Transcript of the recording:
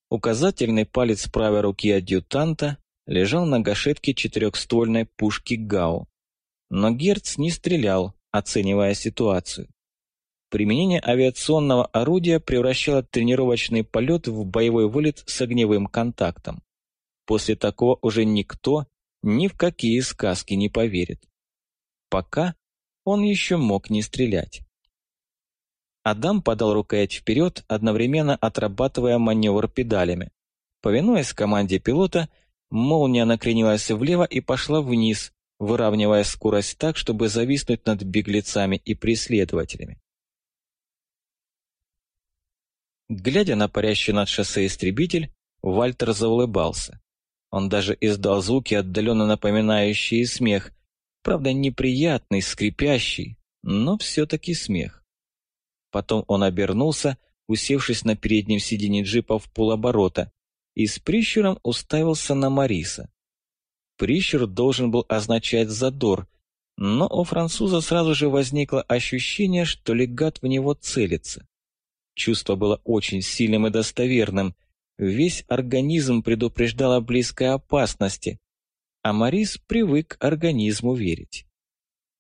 Указательный палец правой руки адъютанта лежал на гашетке четырехствольной пушки Гау. Но Герц не стрелял, оценивая ситуацию. Применение авиационного орудия превращало тренировочный полет в боевой вылет с огневым контактом. После такого уже никто ни в какие сказки не поверит. Пока он еще мог не стрелять. Адам подал рукоять вперед, одновременно отрабатывая маневр педалями. Повинуясь команде пилота, молния накренилась влево и пошла вниз, выравнивая скорость так, чтобы зависнуть над беглецами и преследователями. Глядя на парящий над шоссе истребитель, Вальтер заулыбался. Он даже издал звуки, отдаленно напоминающие смех, правда неприятный, скрипящий, но все-таки смех. Потом он обернулся, усевшись на переднем сиденье джипа в полоборота, и с прищуром уставился на Мариса. Прищур должен был означать задор, но у француза сразу же возникло ощущение, что легат в него целится. Чувство было очень сильным и достоверным, весь организм предупреждал о близкой опасности, а Марис привык организму верить.